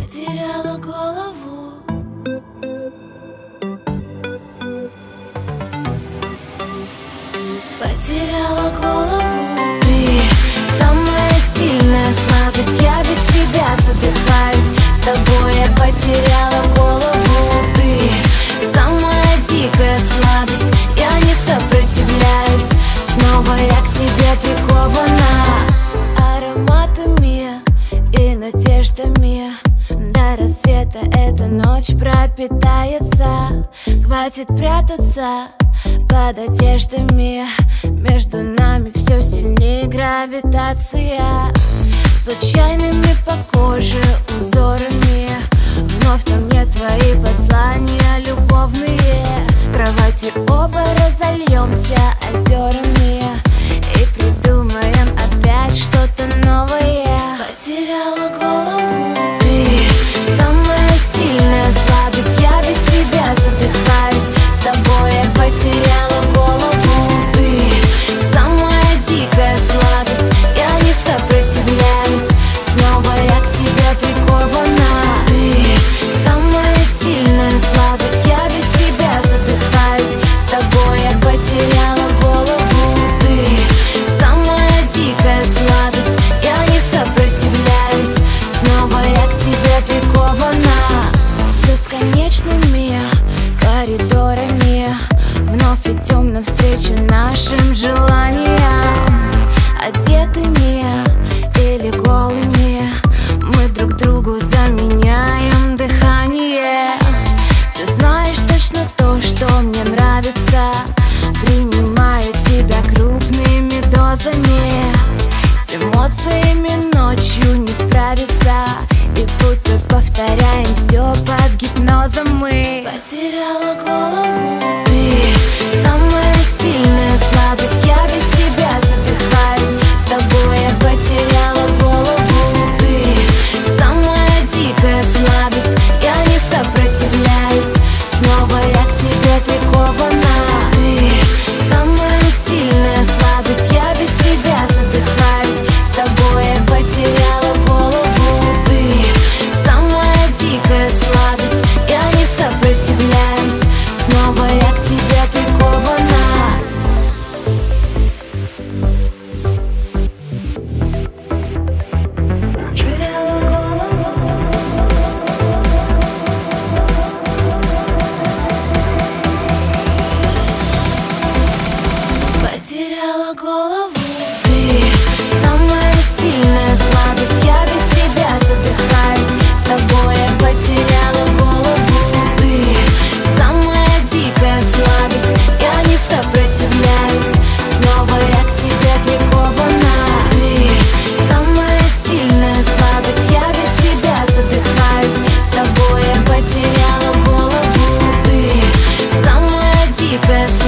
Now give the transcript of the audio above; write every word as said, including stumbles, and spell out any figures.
Потеряла голову. Потеряла голову. Ты самая сильная слабость, я без тебя задыхаюсь. С тобой я потеряла голову. Ты самая дикая сладость, я не сопротивляюсь. Снова я к тебе прикована ароматами и надеждами. До рассвета эта ночь пропитается. Хватит прятаться под одеждами. Между нами все сильнее гравитация. Случайными по коже узорами. Вновь на мне твои послания любовные. Кроватью оба разольемся озерами и придумаем опять что-то новое. Потеряла голову. Ты самая сильная слабость, я без тебя задыхаюсь. С тобой я потеряла голову. Ты самая дикая сладость, я не сопротивляюсь. Снова я к тебе прикована. Ты самая сильная слабость, я без тебя задыхаюсь. С тобой я потеряла голову. Ты самая дикая сладость, я не сопротивляюсь. Снова я к тебе прикована бесконечными коридорами. Вновь идем навстречу нашим желаниям. Одетыми или голыми мы друг другу заменяем дыхание. Ты знаешь точно то, что мне нравится. Принимаю тебя крупными дозами. С эмоциями ночью не справиться. И будто повторяем все под гипнозом мы. Потеряла голову. Ты самая сильная слабость, я без тебя задыхаюсь. С тобой я потеряла голову. Ты самая дикая сладость, я не сопротивляюсь. Снова я к тебе прикована. Ты самая сильная слабость, я без тебя задыхаюсь. С тобой я потеряла голову. Ты самая дикая сладость, я не сопротивляюсь. Снова я к тебе прикована. Потеряла голову. Ты самая сильная слабость, я без тебя задыхаюсь. С тобой я потеряла голову. Ты самая дикая сладость, я не сопротивляюсь. Снова я к тебе прикована. Ты самая сильная слабость, я без тебя задыхаюсь. С тобой я потеряла голову. Ты самая дикая